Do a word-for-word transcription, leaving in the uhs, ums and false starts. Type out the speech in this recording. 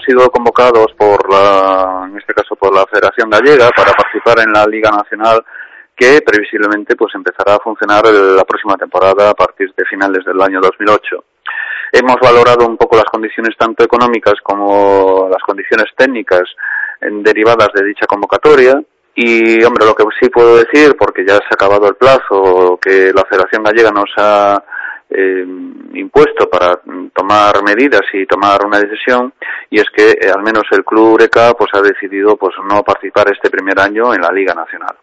sido convocados por la, en este caso por la Federación Gallega, para participar en la Liga Nacional, que previsiblemente pues empezará a funcionar la próxima temporada a partir de finales del año dos mil ocho. Hemos valorado un poco las condiciones tanto económicas como las condiciones técnicas derivadas de dicha convocatoria. Y, hombre, lo que sí puedo decir, porque ya se ha acabado el plazo que la Federación Gallega nos ha eh, impuesto para tomar medidas y tomar una decisión, y es que eh, al menos el Club Eureka pues ha decidido pues no participar este primer año en la Liga Nacional.